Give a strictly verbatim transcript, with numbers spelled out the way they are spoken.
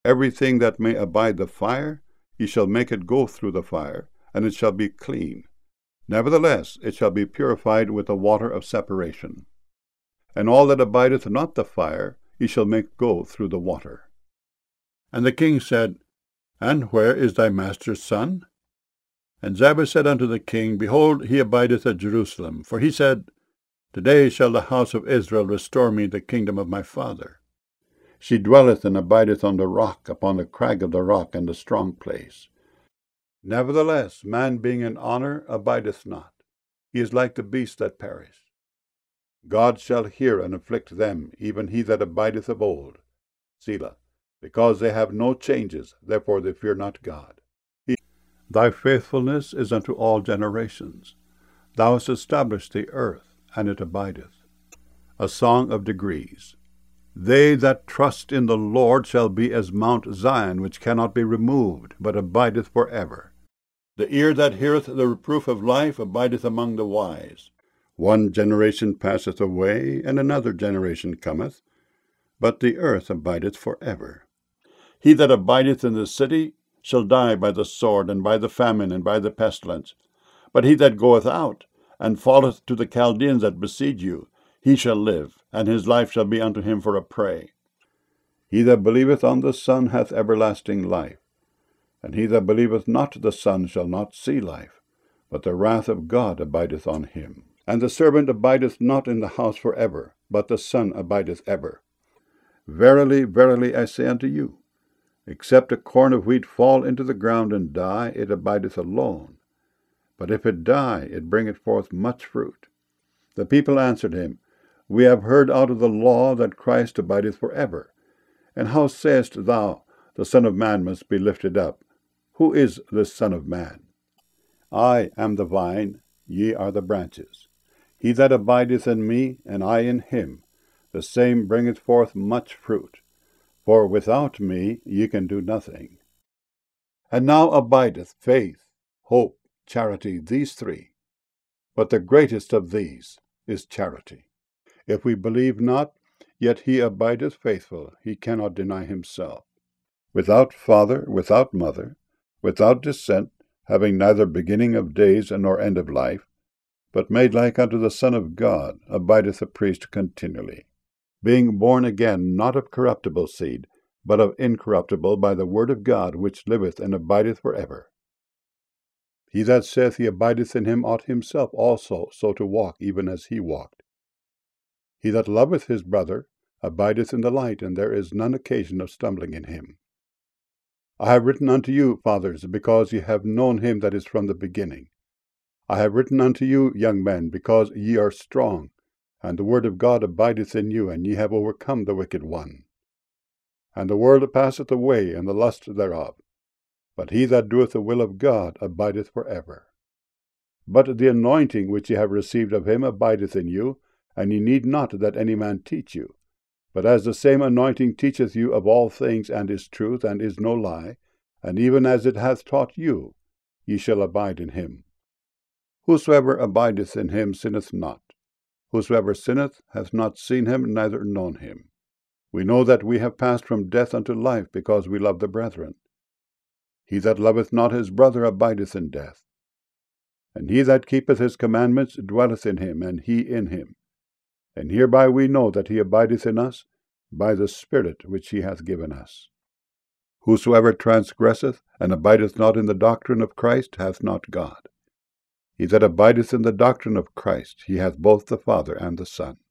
Everything that may abide the fire, ye shall make it go through the fire, and it shall be clean. Nevertheless, it shall be purified with the water of separation. And all that abideth not the fire, ye shall make go through the water. And the king said, And where is thy master's son? And Ziba said unto the king, Behold, he abideth at Jerusalem. For he said, Today shall the house of Israel restore me the kingdom of my father. She dwelleth and abideth on the rock, upon the crag of the rock, and the strong place. Nevertheless, man being in honour abideth not. He is like the beasts that perish. God shall hear and afflict them, even he that abideth of old. Selah. Because they have no changes, therefore they fear not God. He, Thy faithfulness is unto all generations. Thou hast established the earth, and it abideth. A song of degrees. They that trust in the Lord shall be as Mount Zion, which cannot be removed, but abideth for ever. The ear that heareth the reproof of life abideth among the wise. One generation passeth away, and another generation cometh, but the earth abideth for ever. He that abideth in the city shall die by the sword, and by the famine, and by the pestilence. But he that goeth out, and falleth to the Chaldeans that besiege you, he shall live, and his life shall be unto him for a prey. He that believeth on the Son hath everlasting life, and he that believeth not the Son shall not see life, but the wrath of God abideth on him. And the servant abideth not in the house for ever, but the Son abideth ever. Verily, verily, I say unto you, except a corn of wheat fall into the ground and die, it abideth alone. But if it die, it bringeth forth much fruit. The people answered him, We have heard out of the law that Christ abideth for ever. And how sayest thou, the Son of Man must be lifted up? Who is this Son of Man? I am the vine, ye are the branches. He that abideth in me, and I in him, the same bringeth forth much fruit. For without me ye can do nothing. And now abideth faith, hope, charity, these three. But the greatest of these is charity. If we believe not, yet he abideth faithful, he cannot deny himself. Without father, without mother, without descent, having neither beginning of days nor end of life, but made like unto the Son of God, abideth the priest continually, being born again not of corruptible seed, but of incorruptible, by the word of God, which liveth and abideth for ever. He that saith he abideth in him ought himself also so to walk, even as he walked. He that loveth his brother abideth in the light, and there is none occasion of stumbling in him. I have written unto you, fathers, because ye have known him that is from the beginning. I have written unto you, young men, because ye are strong, and the word of God abideth in you, and ye have overcome the wicked one. And the world passeth away, and the lust thereof. But he that doeth the will of God abideth for ever. But the anointing which ye have received of him abideth in you, and ye need not that any man teach you. But as the same anointing teacheth you of all things, and is truth, and is no lie, and even as it hath taught you, ye shall abide in him. Whosoever abideth in him sinneth not. Whosoever sinneth hath not seen him, neither known him. We know that we have passed from death unto life, because we love the brethren. He that loveth not his brother abideth in death. And he that keepeth his commandments dwelleth in him, and he in him. And hereby we know that he abideth in us, by the Spirit which he hath given us. Whosoever transgresseth, and abideth not in the doctrine of Christ, hath not God. He that abideth in the doctrine of Christ, he hath both the Father and the Son.